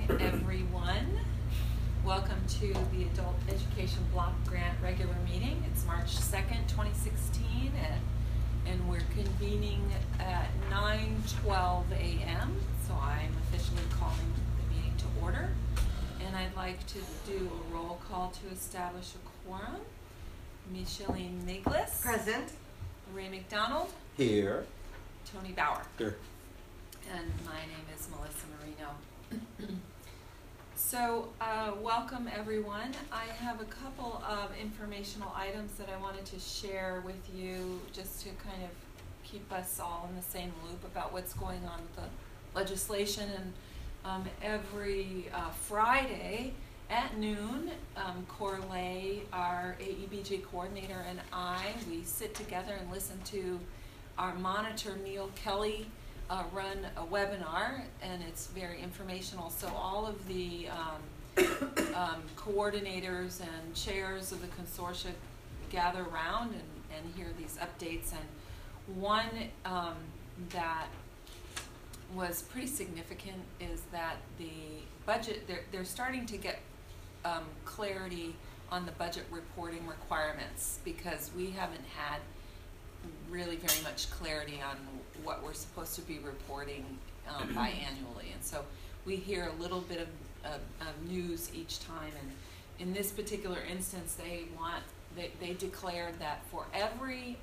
everyone. Welcome to the Adult Education Block Grant regular meeting. It's March 2nd, 2016, and we're convening at 9:12 a.m. So I'm officially calling the meeting to order. And I'd like to do a roll call to establish a quorum. Micheline Miglis. Present. Ray McDonald. Here. Tony Bauer. Here. And my name is Melissa Marino. So, welcome everyone. I have a couple of informational items that I wanted to share with you just to kind of keep us all in the same loop about what's going on with the legislation. And every Friday at noon, Corley, our AEBG coordinator, and we sit together and listen to our monitor, Neil Kelly, run a webinar, and it's very informational. So all of the coordinators and chairs of the consortia gather around and hear these updates. And one that was pretty significant is that the budget, they're starting to get clarity on the budget reporting requirements, because we haven't had really very much clarity on what we're supposed to be reporting biannually. And so we hear a little bit of news each time. And in this particular instance, they declared that for every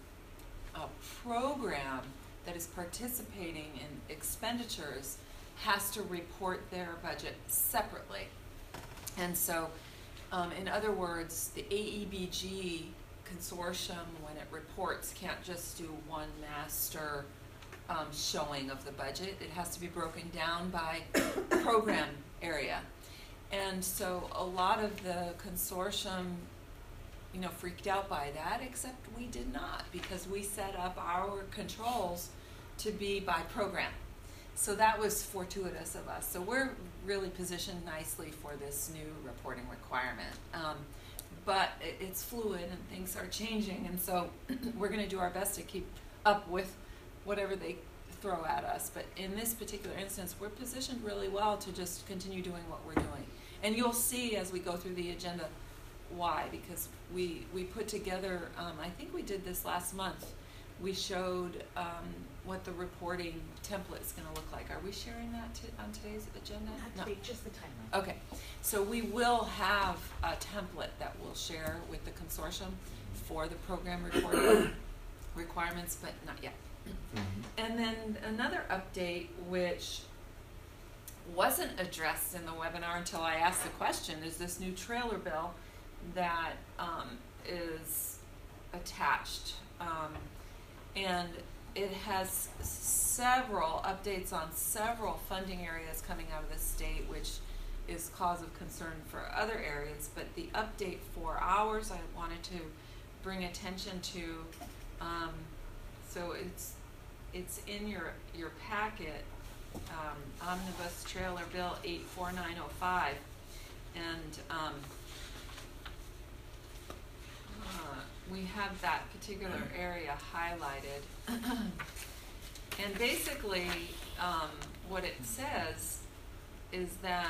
program that is participating in expenditures has to report their budget separately. And so, in other words, the AEBG consortium, when it reports, can't just do one master showing of the budget. It has to be broken down by program area. And so a lot of the consortium, freaked out by that, except we did not, because we set up our controls to be by program. So that was fortuitous of us. So we're really positioned nicely for this new reporting requirement. But it's fluid and things are changing, and so we're going to do our best to keep up with whatever they throw at us. But in this particular instance, we're positioned really well to just continue doing what we're doing. And you'll see as we go through the agenda why, because we put together, I think we did this last month, we showed what the reporting template is going to look like. Are we sharing that on today's agenda? Not today, just the timeline. Okay, so we will have a template that we'll share with the consortium for the program reporting requirements, but not yet. Mm-hmm. And then another update, which wasn't addressed in the webinar until I asked the question, is this new trailer bill that is attached. And it has several updates on several funding areas coming out of the state, which is cause of concern for other areas. But the update for ours, I wanted to bring attention to. So it's in your packet, Omnibus Trailer Bill 84905, and we have that particular area highlighted. And basically, what it says is that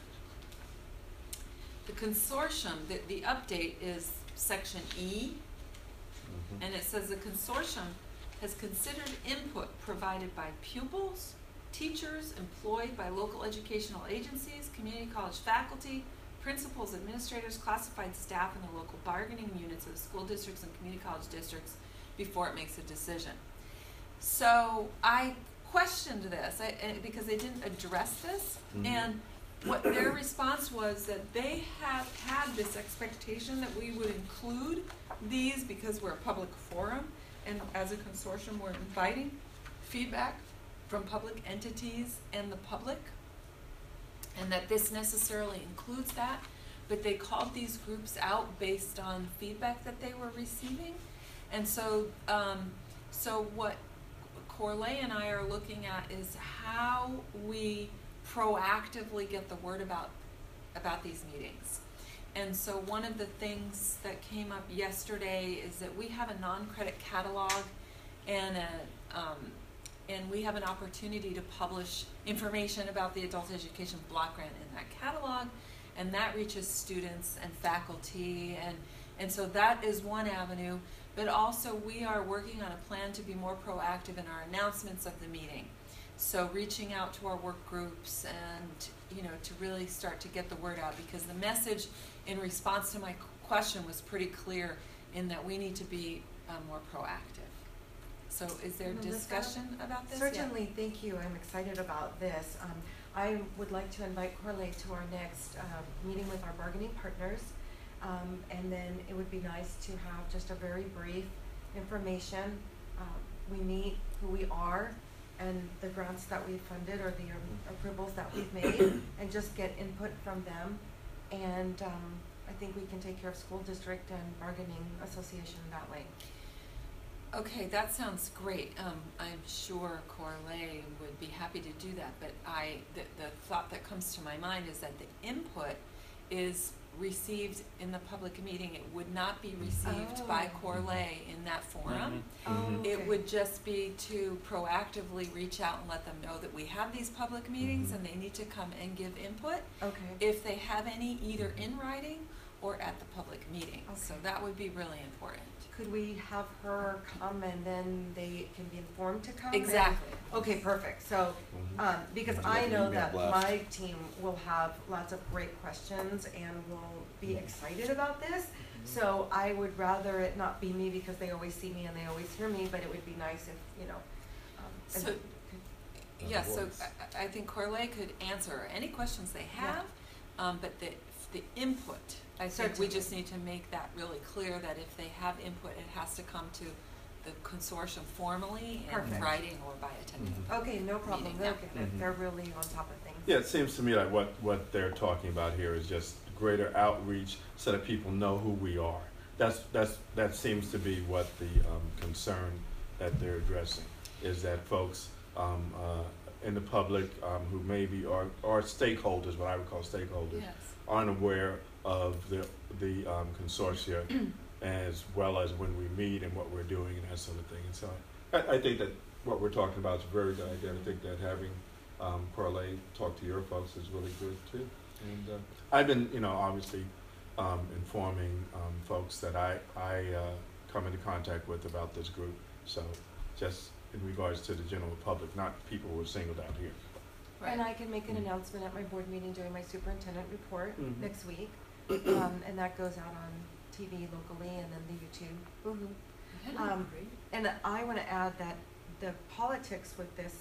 the consortium, the update is section E, and it says the consortium has considered input provided by pupils, teachers employed by local educational agencies, community college faculty, principals, administrators, classified staff, and the local bargaining units of the school districts and community college districts before it makes a decision. So I questioned this because they didn't address this, and what their response was that they have had this expectation that we would include these because we're a public forum, and as a consortium we're inviting feedback from public entities and the public, and that this necessarily includes that, but they called these groups out based on feedback that they were receiving. And so so what Corley and I are looking at is how we proactively get the word about these meetings. And so one of the things that came up yesterday is that we have a non-credit catalog and and we have an opportunity to publish information about the adult education block grant in that catalog, and that reaches students and faculty, and so that is one avenue. But also we are working on a plan to be more proactive in our announcements of the meeting. So reaching out to our work groups and, you know, to really start to get the word out, because the message in response to my question was pretty clear in that we need to be more proactive. So is there discussion about this? Certainly, yeah. Thank you. I'm excited about this. I would like to invite Corley to our next meeting with our bargaining partners. And then it would be nice to have just a very brief information. We meet who we are and the grants that we've funded or the approvals that we've made, and just get input from them. And I think we can take care of school district and bargaining association that way. Okay, that sounds great. I'm sure Corley would be happy to do that, but the thought that comes to my mind is that the input is received in the public meeting. It would not be received by Corley in that forum. Okay. It would just be to proactively reach out and let them know that we have these public meetings and they need to come and give input. Okay. If they have any, either in writing or at the public meeting. Okay. So that would be really important. Could we have her come and then they can be informed to come? Exactly. Okay, perfect. So, because Would you I like know an email that blast? my team will have lots of great questions and will be excited about this. So I would rather it not be me, because they always see me and they always hear me, but it would be nice if, you know. So, yeah, so I think Corley could answer any questions they have, but the input, I think we Certainly. just need to make that really clear, that if they have input, it has to come to the consortium formally in Perfect. writing or by attending. Okay, no problem. Meeting, They'll yeah. get it. They're really on top of things. Yeah, it seems to me like what they're talking about here is just greater outreach so that people know who we are. That seems to be what the concern that they're addressing, is that folks in the public who maybe are stakeholders, what I would call stakeholders, Yes. aren't aware of the consortia as well as when we meet and what we're doing and that sort of thing. And so I think that what we're talking about is a very good idea. I think that having Corley talk to your folks is really good too. And I've been, obviously informing folks that I come into contact with about this group. So just in regards to the general public, not people who are singled out here. Right. And I can make an announcement at my board meeting during my superintendent report next week. And that goes out on TV locally and then the YouTube. Yeah, great. And I want to add that the politics with this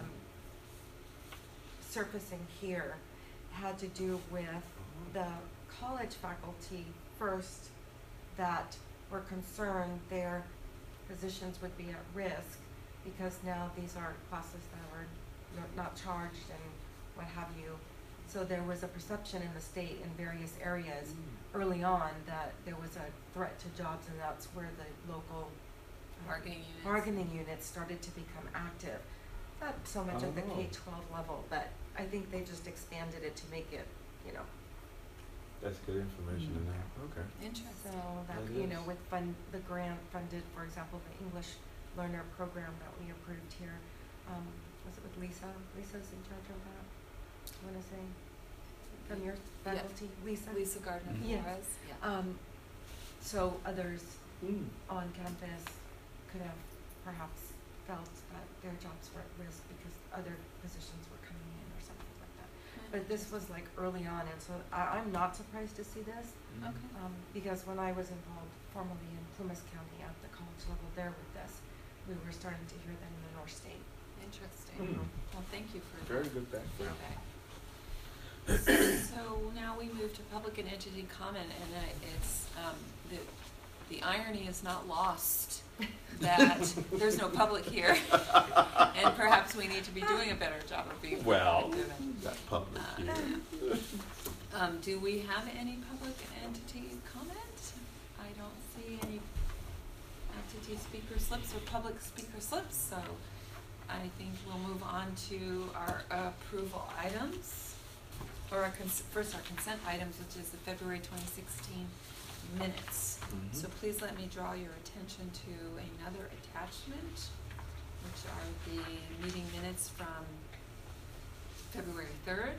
surfacing here had to do with the college faculty first that were concerned their positions would be at risk, because now these are classes that were not charged and what have you. So there was a perception in the state in various areas early on that there was a threat to jobs, and that's where the local bargaining units started to become active. Not so much at the K-12 level, but I think they just expanded it to make it, That's good information to know. Okay. Interesting. So that, That is. with the grant funded, for example, the English Learner program that we approved here, was it with Lisa? Lisa's in charge of that, I want to say, from your faculty, Lisa Gardner Yes. Flores. Yeah. So others on campus could have perhaps felt that their jobs were at risk because other positions were coming in or something like that. But this was like early on, and so I'm not surprised to see this, Okay. because when I was involved formally in Plumas County at the college level there with this, we were starting to hear that in the North State. Interesting. Well, thank you for Very good background. feedback. So now we move to public and entity comment, and it's the irony is not lost that there's no public here, and perhaps we need to be doing a better job of being proactive. Not public here. Do we have any public entity comment? I don't see any entity speaker slips or public speaker slips, so I think we'll move on to our approval items. Or first our consent items, which is the February 2016 minutes. So please let me draw your attention to another attachment. which are the meeting minutes from February 3rd.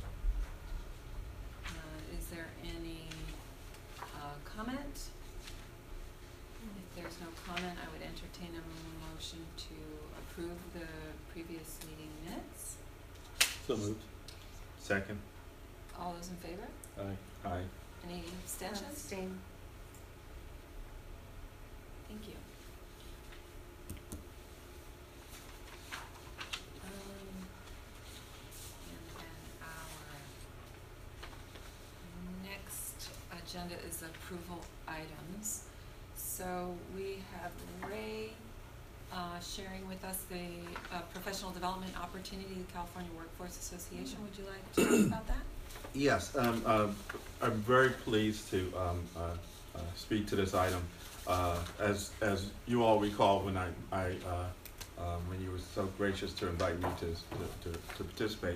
Is there any comment? If there's no comment, I would entertain a motion to approve the previous meeting minutes. So moved. Second. All those in favor? Aye. Aye. Any abstentions? Abstain. Thank you. And then our next agenda is approval items. So we have Ray sharing with us the professional development opportunity, the California Workforce Association. Would you like to talk about that? Yes, I'm very pleased to speak to this item. As you all recall, when when you were so gracious to invite me to participate,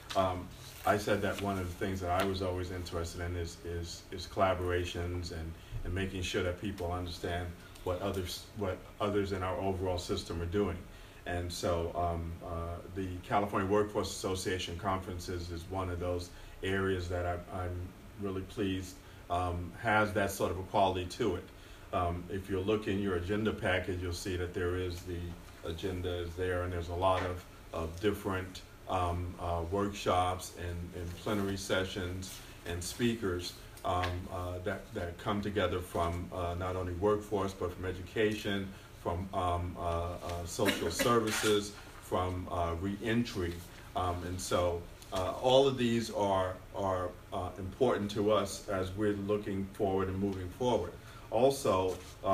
I said that one of the things that I was always interested in is collaborations and making sure that people understand what others in our overall system are doing. And so the California Workforce Association conferences is one of those areas that I'm really pleased has that sort of a quality to it. If you look in your agenda package, you'll see that there is the agenda is there, and there's a lot of different workshops and plenary sessions and speakers that come together from not only workforce but from education, from social services, from reentry, and so all of these are important to us as we're looking forward and moving forward. Also,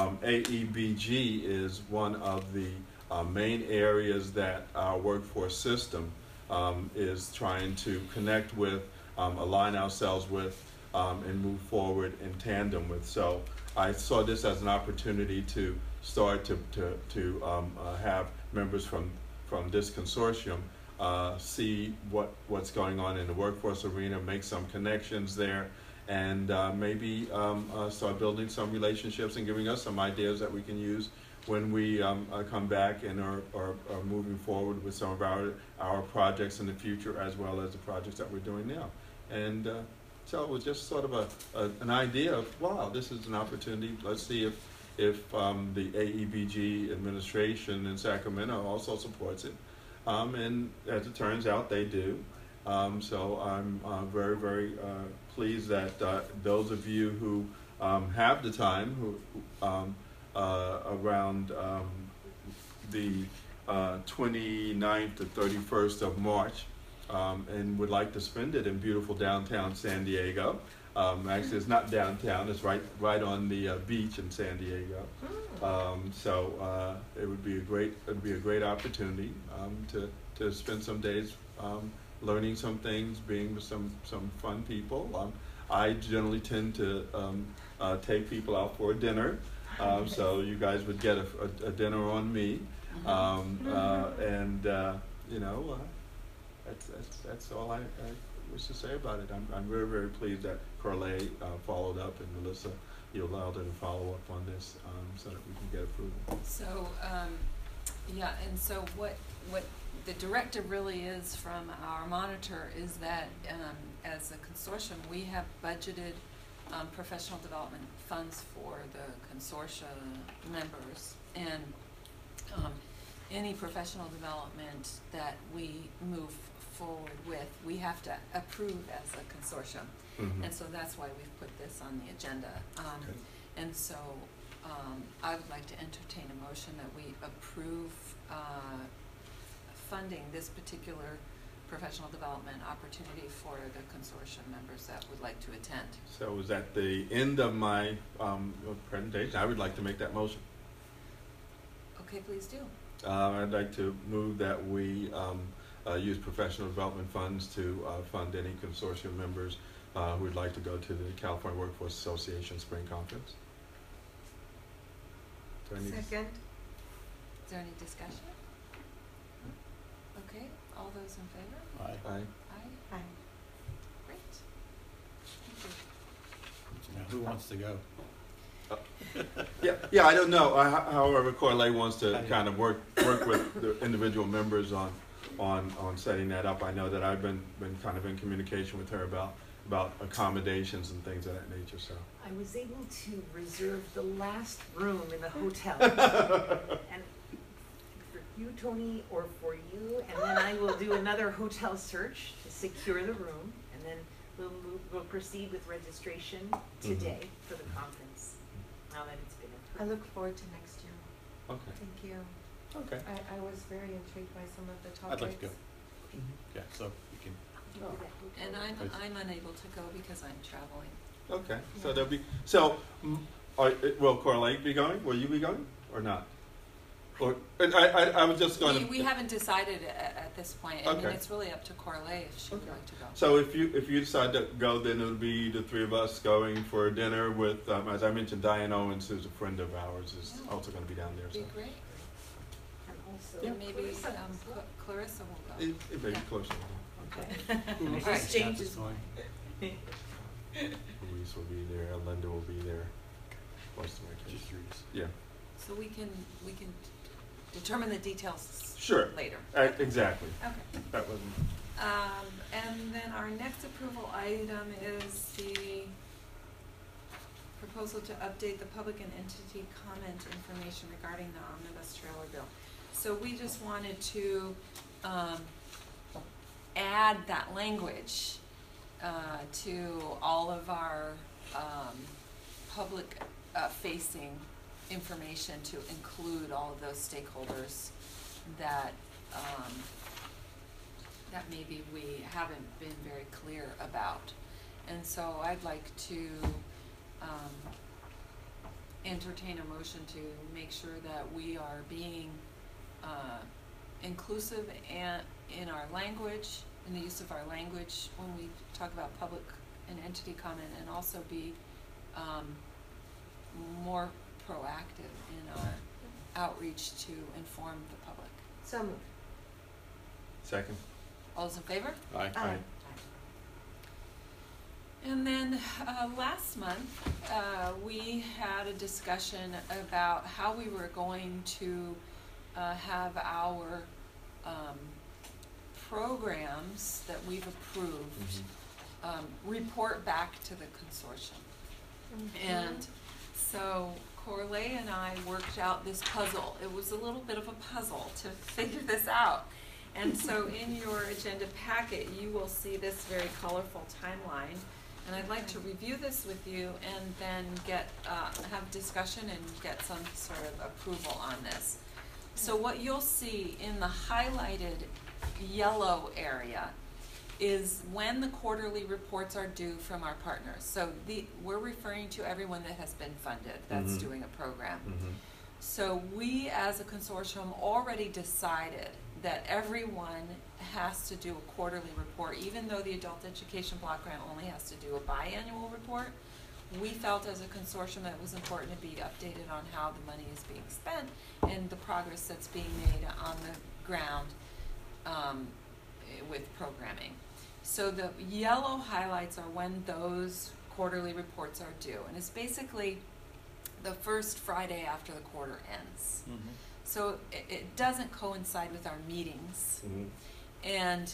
AEBG is one of the main areas that our workforce system is trying to connect with, align ourselves with, and move forward in tandem with. So I saw this as an opportunity to start to have members from this consortium see what's going on in the workforce arena, make some connections there, and maybe start building some relationships and giving us some ideas that we can use when we come back and are moving forward with some of our projects in the future, as well as the projects that we're doing now. And so it was just sort of an idea of, wow, this is an opportunity. Let's see if the AEBG administration in Sacramento also supports it. And as it turns out, they do. So I'm very, very pleased that those of you who have the time, who around the 29th to 31st of March, and would like to spend it in beautiful downtown San Diego. Actually, it's not downtown; it's right on the beach in San Diego. So it would be a great opportunity to spend some days learning some things, being with some fun people. I generally tend to take people out for a dinner, so you guys would get a dinner on me, and you know. That's all I wish to say about it. I'm very, very pleased that Carle followed up, and Melissa, you allowed her to follow up on this so that we can get approval. So, yeah, and so what the directive really is from our monitor is that as a consortium, we have budgeted professional development funds for the consortia members, and any professional development that we move forward with, we have to approve as a consortium. Mm-hmm. And so that's why we've put this on the agenda. Okay. And so I would like to entertain a motion that we approve funding this particular professional development opportunity for the consortium members that would like to attend. So is at the end of my presentation, I would like to make that motion. Okay, please do. I'd like to move that we use professional development funds to fund any consortium members who would like to go to the California Workforce Association Spring Conference. Second. Is there any discussion? Okay, all those in favor? Aye. Aye. Aye. Great. Thank you. Now, who wants to go? Yeah, I don't know. However, Corley wants to kind of work with the individual members on setting that up. I know that I've been kind of in communication with her about accommodations and things of that nature. So I was able to reserve the last room in the hotel. And for you, Tony, or for you, and then I will do another hotel search to secure the room, and then we'll proceed with registration today for the conference, now that it's been I approved. look forward to next year. okay, Thank you. okay. I was very intrigued by some of the topics. I'd like to go. Yeah, so we can. Do that hotel. And I'm unable to go because I'm traveling. Okay, so Yeah. there'll be, will Corley be going? Will you be going or not? Or, and I was just going to. We haven't decided at this point. I mean, Okay. it's really up to Corley if she would Okay. like to go. So if you decide to go, then it'll be the three of us going for dinner with, as I mentioned, Diane Owens, who's a friend of ours, is Yeah. also going to be down there. So Be great. And also, And maybe Clarissa as well. Clarissa will go. it may be Yeah. closer. Okay. Who I else just is changed not his going? Louise will be there. Linda will be there. Most of my kids. Just curious. Yeah. So we can determine the details Sure. later. Exactly. Okay. That wasn't. And then our next approval item is the proposal to update the public and entity comment information regarding the omnibus trailer bill. So we just wanted to add that language to all of our public facing information to include all of those stakeholders that that maybe we haven't been very clear about. And so I'd like to entertain a motion to make sure that we are being inclusive and in our language, in the use of our language when we talk about public and entity comment, and also be more proactive in our outreach to inform the public. So moved. Second. All those in favor? Aye. Aye. And then last month, we had a discussion about how we were going to have our programs that we've approved report back to the consortium. And so Corley and I worked out this puzzle. It was a little bit of a puzzle to figure this out. And so in your agenda packet, you will see this very colorful timeline. And I'd like to review this with you and then have discussion and get some sort of approval on this. So what you'll see in the highlighted yellow area is when the quarterly reports are due from our partners. So we're referring to everyone that has been funded, that's doing a program. So we as a consortium already decided that everyone has to do a quarterly report, even though the adult education block grant only has to do a biannual report. We felt as a consortium that it was important to be updated on how the money is being spent and the progress that's being made on the ground with programming. So the yellow highlights are when those quarterly reports are due, and it's basically the first Friday after the quarter ends. So it doesn't coincide with our meetings, and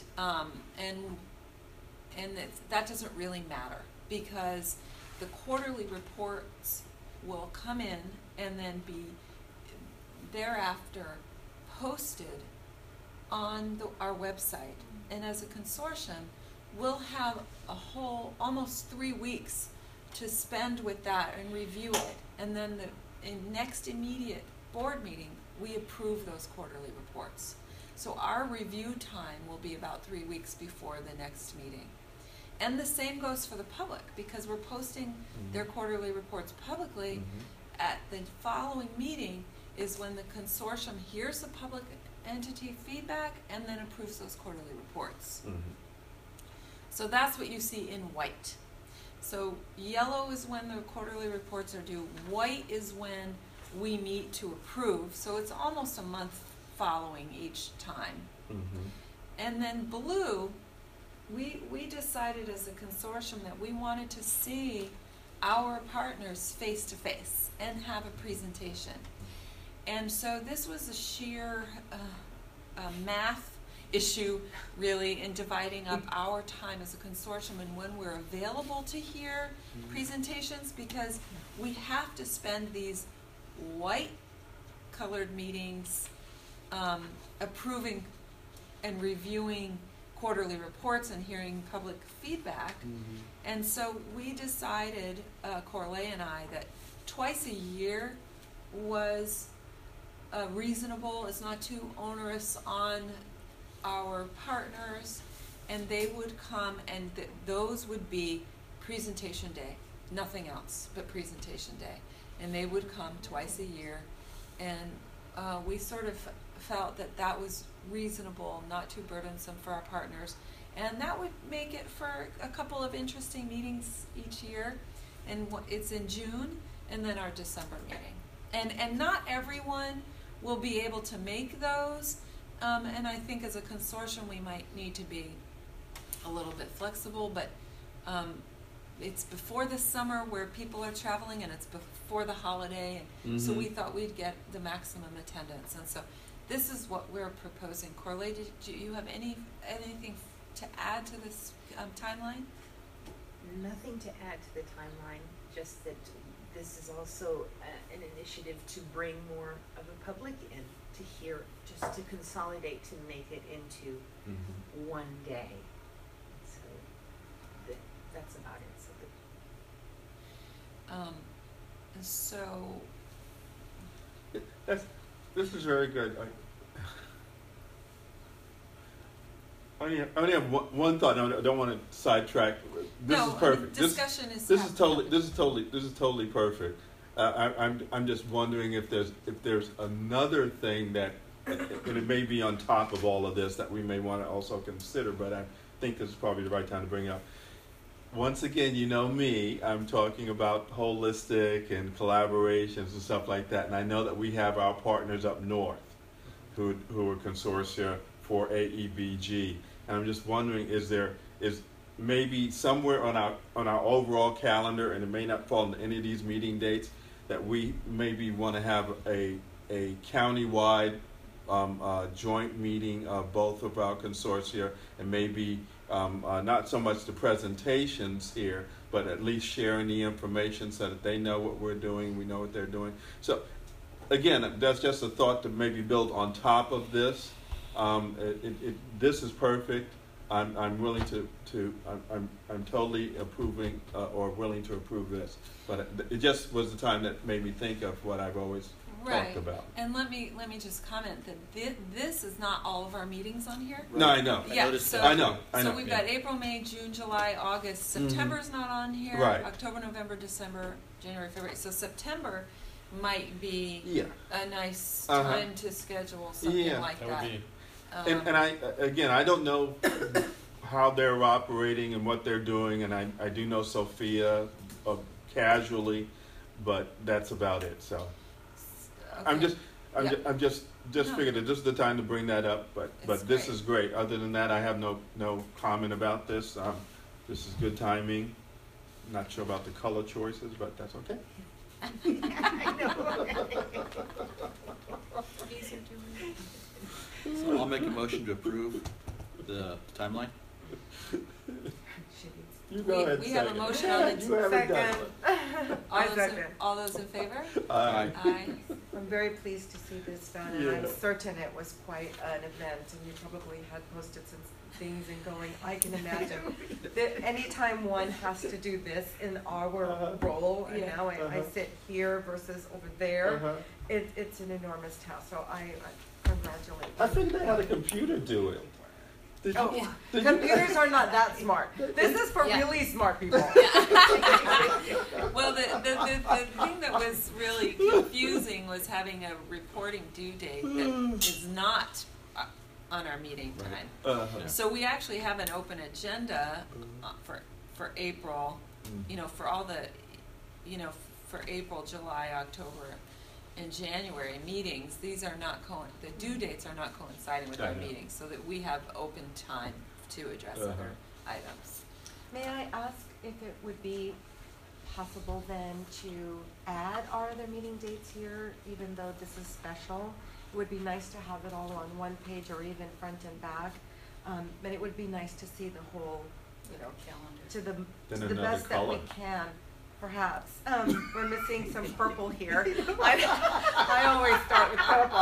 that doesn't really matter because the quarterly reports will come in and then be thereafter posted on our website. And as a consortium, we'll have a whole almost 3 weeks to spend with that and review it. And then the next immediate board meeting, we approve those quarterly reports. So our review time will be about 3 weeks before the next meeting. And the same goes for the public because we're posting their quarterly reports publicly. At the following meeting is when the consortium hears the public entity feedback and then approves those quarterly reports. So that's what you see in white. So yellow is when the quarterly reports are due. White is when we meet to approve. So it's almost a month following each time. And then blue, we decided as a consortium that we wanted to see our partners face to face and have a presentation. And so this was a sheer math issue, really, in dividing up our time as a consortium and when we're available to hear presentations, because we have to spend these white-colored meetings approving and reviewing quarterly reports and hearing public feedback. And so we decided, Corley and I, that twice a year was reasonable. It's not too onerous on our partners, and they would come, and those would be presentation day, nothing else but presentation day. And they would come twice a year, and we sort of felt that that was reasonable, not too burdensome for our partners, and that would make it for a couple of interesting meetings each year. And it's in June, and then our December meeting. And not everyone will be able to make those, and I think as a consortium we might need to be a little bit flexible, but it's before the summer where people are traveling, and it's before the holiday, and so we thought we'd get the maximum attendance. And so this is what we're proposing. Corley, do you have anything to add to this timeline? Nothing to add to the timeline, just that this is also an initiative to bring more of the public in to hear, just to consolidate, to make it into one day. So that's about it. So This is very good. I only have one thought. No, I don't want to sidetrack. This is perfect. Discussion is this is totally perfect. I'm just wondering if there's another thing that, and it may be on top of all of this, that we may want to also consider. But I think this is probably the right time to bring it up. Once again, you know me, I'm talking about holistic and collaborations and stuff like that. And I know that we have our partners up north who are consortia for AEBG. And I'm just wondering, is maybe somewhere on our overall calendar, and it may not fall into any of these meeting dates, that we maybe want to have a county-wide joint meeting of both of our consortia, and maybe not so much the presentations here, but at least sharing the information so that they know what we're doing, we know what they're doing. So again, that's just a thought to maybe build on top of this. This is perfect. I'm willing I'm totally approving or willing to approve this. But it just was the time that made me think of what I've always talked about. And let me just comment that this is not all of our meetings on here. No, I know. I know. So we've got April, May, June, July, August. September's not on here. Right. October, November, December, January, February. So September might be a nice time to schedule something like that. Would be. And I don't know how they're operating and what they're doing, and I do know Sophia casually, but that's about it. So Okay. I'm just figured that this is the time to bring that up. But this is great. Other than that, I have no comment about this. This is good timing. Not sure about the color choices, but that's okay. I know. So I'll make a motion to approve the timeline. You go ahead. We have a motion on the You haven't done Second. All those in favor? Aye. Aye. I'm very pleased to see this done, and I'm certain it was quite an event, and you probably had Post-its and things and going. I can imagine that anytime one has to do this in our role, and now I sit here versus over there, it's an enormous task. So I congratulate you. I think they had a computer do it. Computers are not that smart. This is for really smart people. Well, the thing that was really confusing was having a reporting due date that is not on our meeting time. So we actually have an open agenda for April, for all the, for April, July, October, and January meetings. These are not the due dates are not coinciding with our meetings, so that we have open time to address other items. May I ask if it would be possible then to add our other meeting dates here, even though this is special? It would be nice to have it all on one page or even front and back. But it would be nice to see the whole, you know, Calendar. Then to the another best that we color. can, perhaps. We're missing some purple here. I always start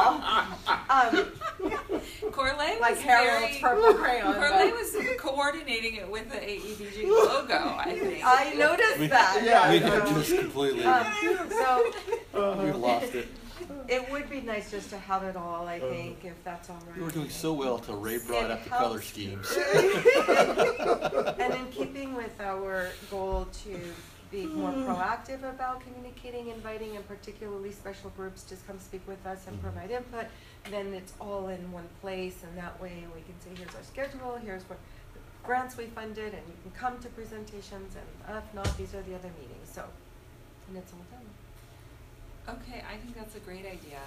with purple. Corley Like was Harold's very, purple crayon. Corley was coordinating it with the AEBG logo, I think. I noticed that. Yeah, We I have know. just completely, So we've lost it. it would be nice just to have it all, I think, if that's all right. We were doing so well till Ray brought up the color schemes. And in keeping with our goal to be more proactive about communicating, inviting, and particularly special groups to come speak with us and provide input, then it's all in one place, and that way we can say, here's our schedule, here's what grants we funded, and you can come to presentations, and if not, these are the other meetings, so, and it's all done. Okay, I think that's a great idea.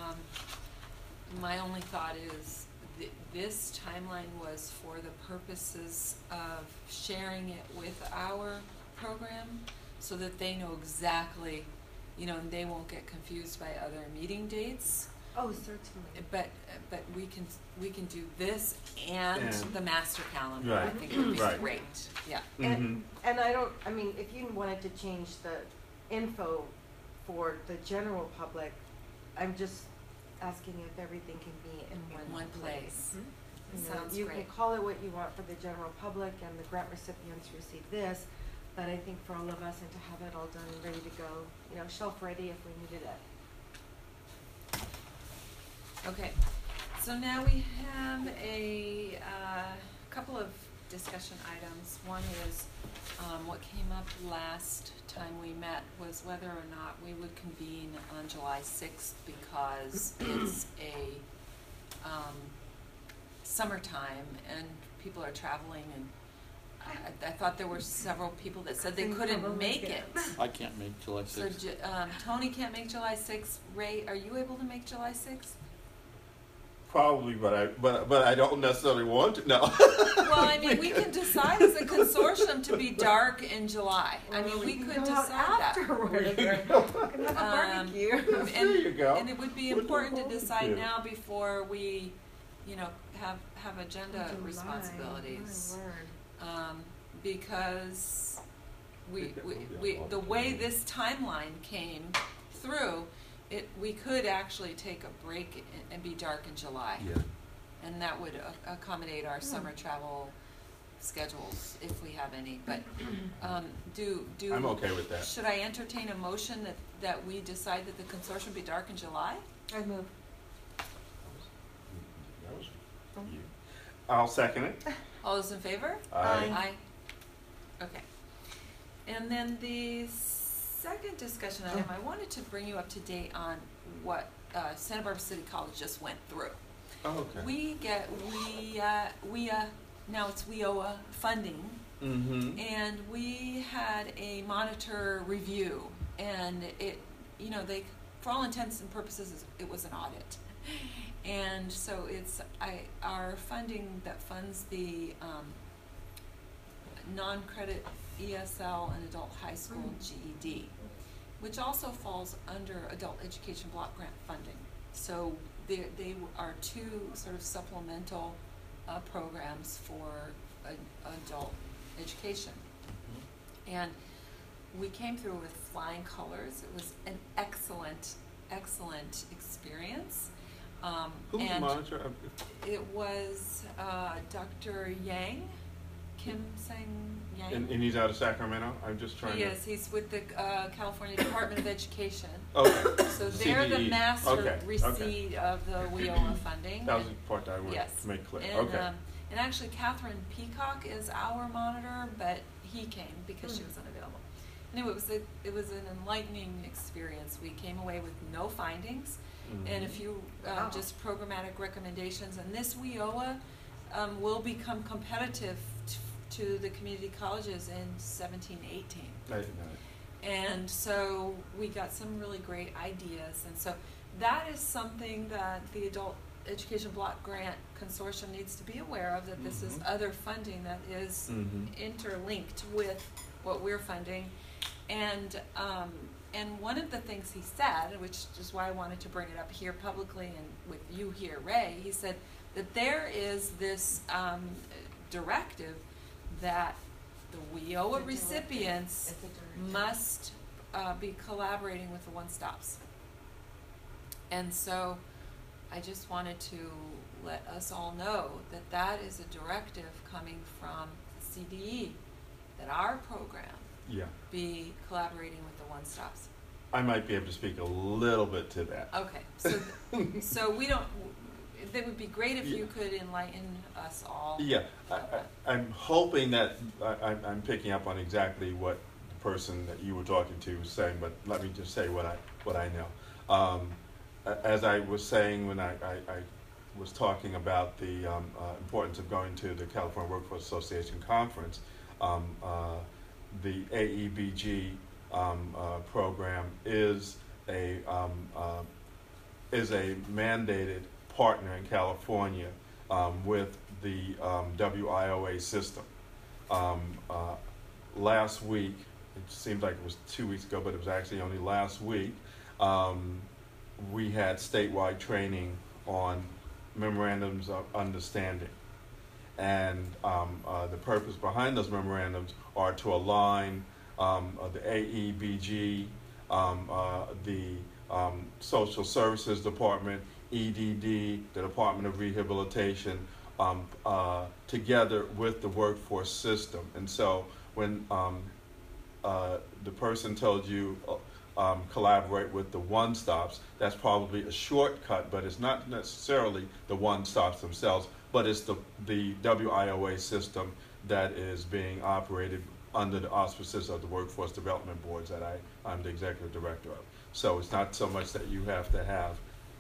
My only thought is this timeline was for the purposes of sharing it with our program so that they know exactly, you know, and they won't get confused by other meeting dates. Oh, certainly. But we can do this and And- the master calendar. Right, I think it would be right. great. Yeah. Mhm. And I mean, if you wanted to change the info for the general public, I'm just asking if everything can be in one place. It You know, sounds you great. can call it what you want for the general public, and the grant recipients receive this, but I think for all of us, and to have it all done and ready to go, you know, shelf ready if we needed it. Okay, so now we have a couple of discussion items. One is what came up last time we met was whether or not we would convene on July 6th because it's a summertime and people are traveling, and I thought there were several people that said they Think couldn't probably make get it. I can't make July So 6th. Tony can't make July 6th. Ray, are you able to make July 6th? Probably, but I don't necessarily want to. No. Well, I mean, we can decide as a consortium to be dark in July. I mean, we could can go out decide that. afterwards. We can have a barbecue. There you go. And it would be Look important to forward decide to. now before we, you know, have agenda July, responsibilities. my word. Because we, think that we, will be a we, lot the of way time. this timeline came through, we could actually take a break and be dark in July. Yeah. And that would accommodate our summer travel schedules if we have any, but, do. I'm okay with that. Should I entertain a motion that we decide that the consortium be dark in July? I move. That was you. I'll second it. All those in favor? Aye. Aye. Okay. And then the second discussion item, I wanted to bring you up to date on what Santa Barbara City College just went through. Oh, okay. We get now it's WIOA funding, Mm-hmm. and we had a monitor review, and it, you know, they, for all intents and purposes, it was an audit. And so it's our funding that funds the non-credit ESL and adult high school GED, which also falls under adult education block grant funding. So they are two sort of supplemental programs for adult education. And we came through with flying colors. It was an excellent experience. Who's the And monitor? it was Dr. Yang, Kim Sang Yang. And he's out of Sacramento? I'm just trying He to... is. He's with the California Department of Education. Okay. So they're the CDE. master Okay, receipt of the WIOA funding. That was the part that I wanted Yes. to make clear. And, Okay. and actually, Catherine Peacock is our monitor, but he came because she was unavailable. And it was an enlightening experience. We came away with no findings and a few Wow. just programmatic recommendations. And this WIOA will become competitive to the community colleges in 17-18. I didn't know. And so we got some really great ideas. And so that is something that the Adult Education Block Grant Consortium needs to be aware of, that this is Mhm. other funding that is Mhm. interlinked with what we're funding. And one of the things he said, which is why I wanted to bring it up here publicly and with you here, Ray, he said that there is this directive that the WIOA It's a recipients It's a directive. must be collaborating with the one-stops. And so I just wanted to let us all know that that is a directive coming from the CDE, that our program Yeah, be collaborating with the one-stops. I might be able to speak a little bit to that. Okay, so, so we don't, it would be great if you Yeah. could enlighten us all. Yeah, about that. I'm hoping that I'm picking up on exactly what the person that you were talking to was saying, but let me just say what I know. As I was saying when I was talking about the importance of going to the California Workforce Association conference, the AEBG program is a mandated partner in California with the WIOA system. Last week, it seems like it was 2 weeks ago, but it was actually only last week, we had statewide training on memorandums of understanding. And the purpose behind those memorandums are to align the AEBG, the Social Services Department, EDD, the Department of Rehabilitation, together with the workforce system. And so when the person told you collaborate with the one-stops, that's probably a shortcut, but it's not necessarily the one-stops themselves, but it's the WIOA system that is being operated under the auspices of the Workforce Development Boards that I'm the executive director of. So it's not so much that you have to have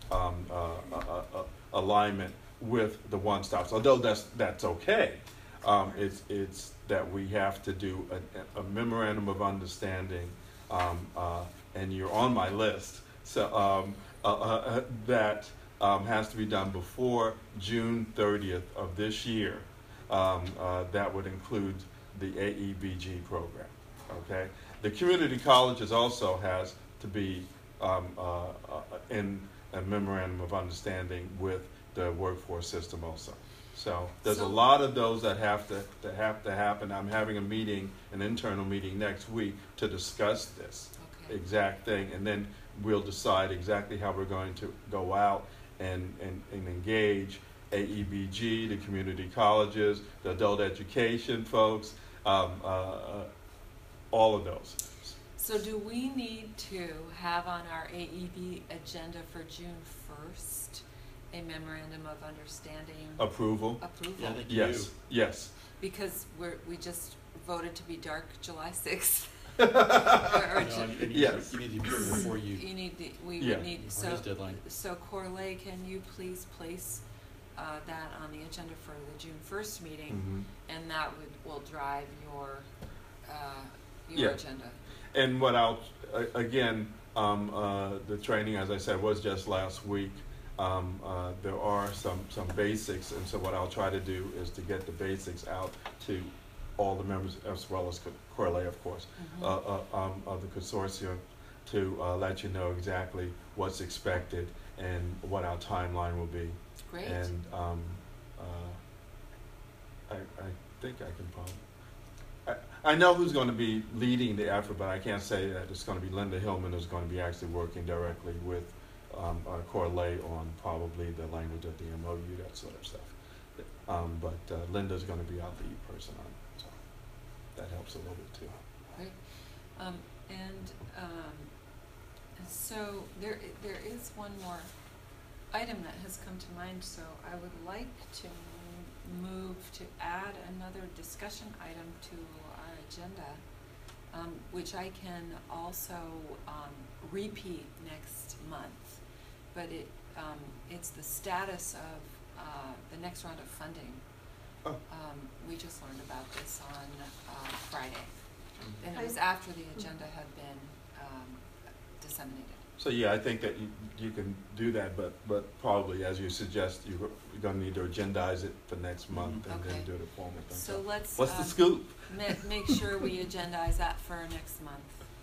alignment with the one-stops, although that's okay. It's that we have to do a memorandum of understanding, and you're on my list. So that has to be done before June 30th of this year. That would include the AEBG program. Okay, the community colleges also has to be in a memorandum of understanding with the workforce system also. So there's a lot of those that have to happen. I'm having a meeting, an internal meeting next week to discuss this exact thing, and then we'll decide exactly how we're going to go out and engage AEBG, the community colleges, the adult education folks, all of those. So do we need to have on our AEB agenda for June 1st a memorandum of understanding? Approval? Approval? Yeah, I think you Yes, do. yes. Because we just voted to be dark July 6th. No, you need Yes. to be here before you, You need the, we Yeah. would need, before his deadline. so Corley, can you please place that on the agenda for the June 1st meeting? Mhm. And that will drive your Yeah. agenda. And what I'll, again, the training, as I said, was just last week. There are some basics, and so what I'll try to do is to get the basics out to all the members, as well as Corley, of course, of the consortium, to let you know exactly what's expected and what our timeline will be. Great. And I think I can probably. I know who's going to be leading the effort, but I can't say that it's going to be Linda Hillman who's going to be actually working directly with Corley on probably the language of the MOU, that sort of stuff. But Linda's going to be our lead person on it, so that helps a little bit too. Great. So there is one more item that has come to mind, so I would like to move to add another discussion item to our agenda, which I can also repeat next month. But it's the status of the next round of funding. Oh. We just learned about this on Friday, and it was after the agenda had been disseminated. So yeah, I think that you can do that, but probably, as you suggest, you're going to need to agendize it for next month and then Okay. do the formal thing. So let's What's the scoop? make sure we agendize that for next month.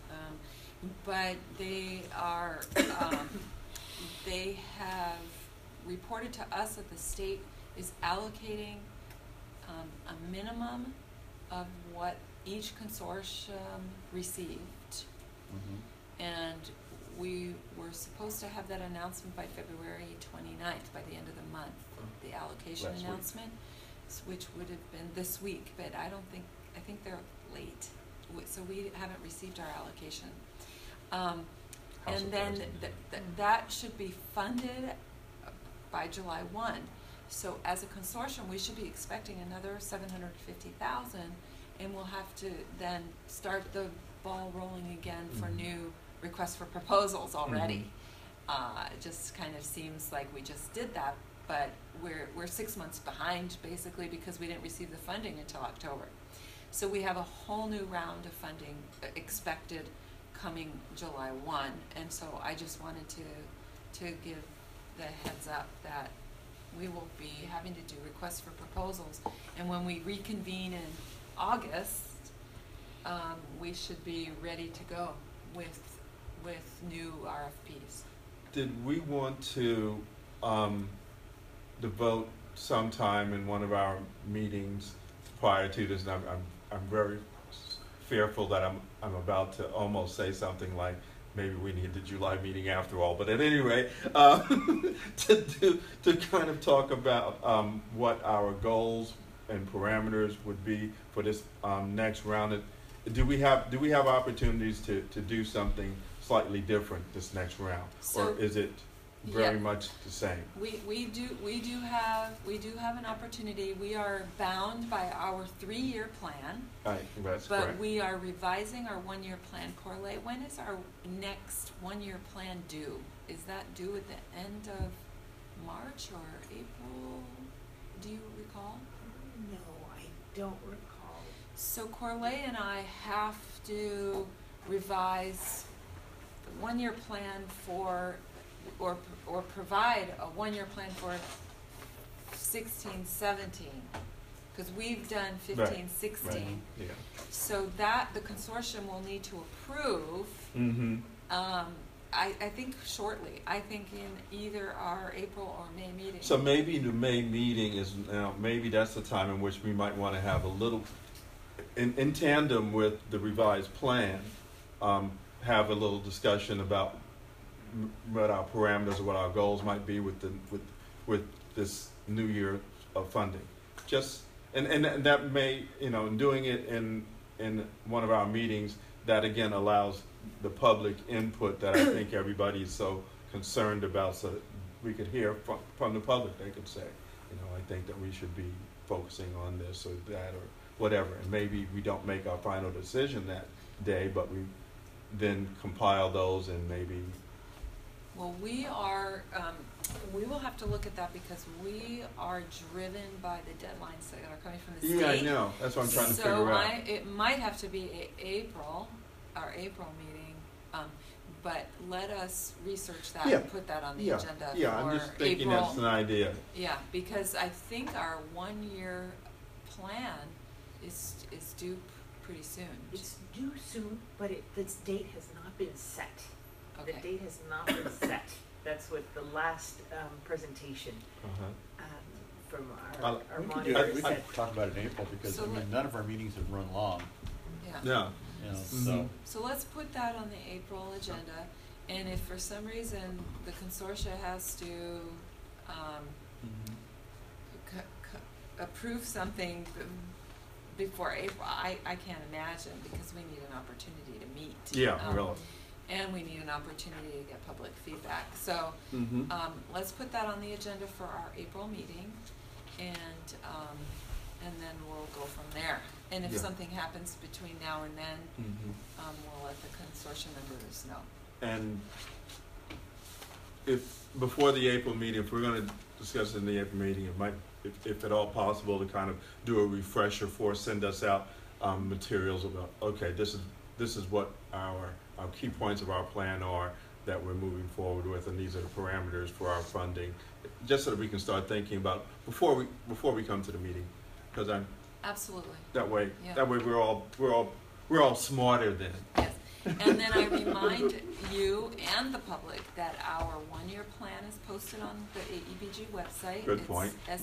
But they are, they have reported to us that the state is allocating a minimum of what each consortium received. And we were supposed to have that announcement by February 29th, by the end of the month, the allocation Last week. announcement, which would have been this week, but I think they're late. So we haven't received our allocation. And then that should be funded by July 1. So as a consortium, we should be expecting another $750,000, and we'll have to then start the ball rolling again for new requests for proposals already. It just kind of seems like we just did that, but we're 6 months behind basically because we didn't receive the funding until October. So we have a whole new round of funding expected coming July 1, and so I just wanted to give the heads up that we will be having to do requests for proposals, and when we reconvene in August, we should be ready to go with new RFPs. Did we want to devote some time in one of our meetings prior to this? And I'm very fearful that I'm about to almost say something like maybe we need the July meeting after all. But at any rate, to kind of talk about what our goals and parameters would be for this next round. Do we have opportunities to do something slightly different this next round, So, or is it very much the same? We do have an opportunity. We are bound by our 3-year plan, That's but correct. we are revising our 1-year plan. Corley, when is our next 1-year plan due? Is that due at the end of March or April? Do you recall? No, I don't recall. So Corley and I have to revise the 1-year plan for, or provide a 1-year plan for 16-17, because we've done 15-16. Right. Yeah. So that the consortium will need to approve. I think shortly. I think in either our April or May meeting. So maybe the May meeting is maybe that's the time in which we might want to have a little, in tandem with the revised plan, have a little discussion about what our parameters or what our goals might be with this new year of funding. Just and that may, in doing it in one of our meetings, that again allows the public input that I think everybody is so concerned about, so that we could hear from the public. They could say, I think that we should be focusing on this or that or whatever, and maybe we don't make our final decision that day, but we then compile those and maybe. Well, we will have to look at that because we are driven by the deadlines that are coming from the state. Yeah, I know. That's what I'm trying to figure out. So it might have to be our April meeting, but let us research that and put that on the agenda for I'm just thinking April. That's an idea. Yeah, because I think our 1-year plan is due pretty soon. It's due soon, but this date has not been set. Okay. The date has not been set. That's what the last presentation from our monitor We said. could talk about it in April because So none of our meetings have run long. Yeah. Yeah. So let's put that on the April agenda, and if for some reason the consortia has to approve something before April, I can't imagine, because we need an opportunity to meet. Yeah, really. And we need an opportunity to get public feedback. So let's put that on the agenda for our April meeting, and then we'll go from there. And if something happens between now and then, we'll let the consortium members know. And if before the April meeting, if we're going to discuss it in the April meeting, it might, if at all possible, to kind of do a refresher send us out materials about, okay, this is what our key points of our plan are that we're moving forward with, and these are the parameters for our funding, just so that we can start thinking about before we come to the meeting, because Absolutely. that way Yeah. we're all smarter then. Yes. And then I remind you and the public that our one-year plan is posted on the AEBG website. Good point. It's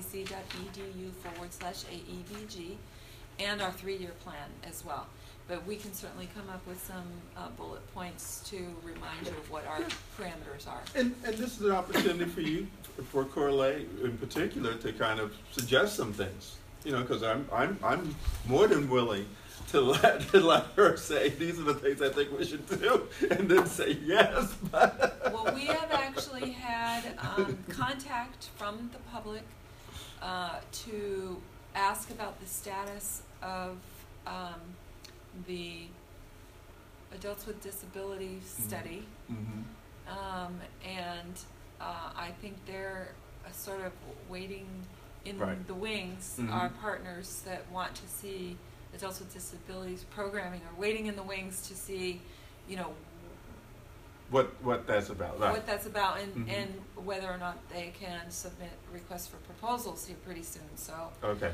sbcc.edu/AEBG, and our 3-year plan as well. But we can certainly come up with some bullet points to remind you of what our parameters are. And this is an opportunity for you, for Corley in particular, to kind of suggest some things. You know, because I'm more than willing to let her say these are the things I think we should do, and then say yes. Well, we have actually had contact from the public to ask about the status of the Adults with Disabilities study, and I think they're sort of waiting in Right. the wings. Mhm. Our partners that want to see Adults with Disabilities programming are waiting in the wings to see, you know, What that's about, right? what that's about, and, Mhm. and whether or not they can submit requests for proposals here pretty soon. So, Okay.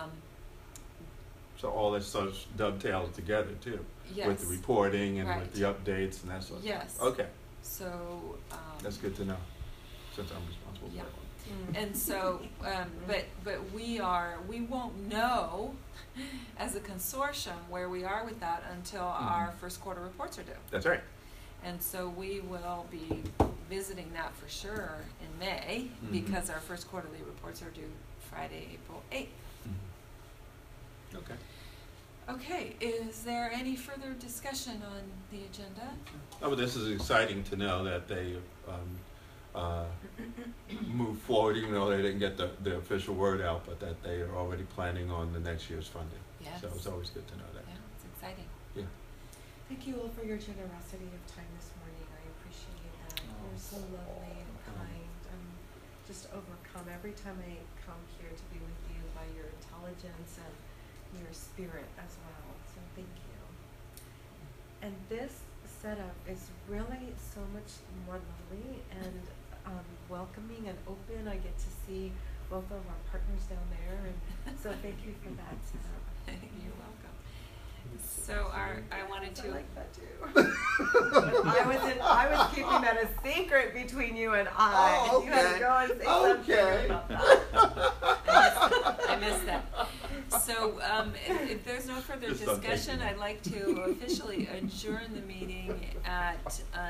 So all this sort of dovetails together too, yes. with the reporting and Right. with the updates and that sort of Yes. stuff. Okay, So, that's good to know, since I'm responsible Yeah. for that one. and so, but we won't know as a consortium where we are with that until our first quarter reports are due. That's right. And so we will be visiting that for sure in May, Mhm. because our first quarterly reports are due Friday, April 8th. Okay. Okay, is there any further discussion on the agenda? Oh, but this is exciting to know that they moved forward, even though they didn't get the official word out, but that they are already planning on the next year's funding. Yes. So it's always good to know that. Yeah, it's exciting. Yeah. Thank you all for your generosity of time this morning. I appreciate that. You're so lovely and kind. I'm just overcome every time I come here to be with you by your intelligence and your spirit as well. So thank you. And this setup is really so much more lovely and welcoming and open. I get to see both of our partners down there, and so thank you for that setup. You're welcome. So I wanted I to. like that too. I was keeping that a secret between you and I. Oh, You had to okay. go and say Okay. something about that. I missed that. So if there's no further Just don't take discussion, it. I'd like to officially adjourn the meeting at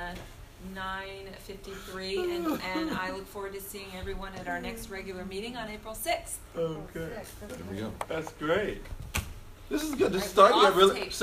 9:53, and I look forward to seeing everyone at our next regular meeting on April 6th. Okay. Six, that's There we go. That's great. This is good. This Right, is starting to off get really. tape.